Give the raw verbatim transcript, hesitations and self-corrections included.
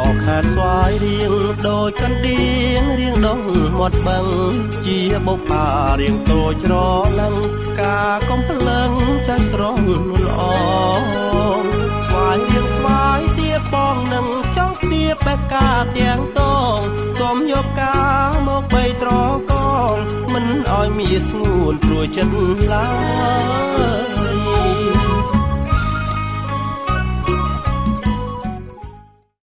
ខេត្តស្វាយរៀងដូចកណ្ដៀងរៀងដងមាត់បឹងជាបុប្ផារៀងតូចច្រឡឹងការកំភ្លឹងចាស់ស្រងល្អស្វាយរៀងស្វាយទាបងនឹងចង់ស្ទាបបែបការទាំងតងសូមយកការមកបីត្រកងមិនឲ្យមានស្ងួនព្រួយចិត្តឡើយ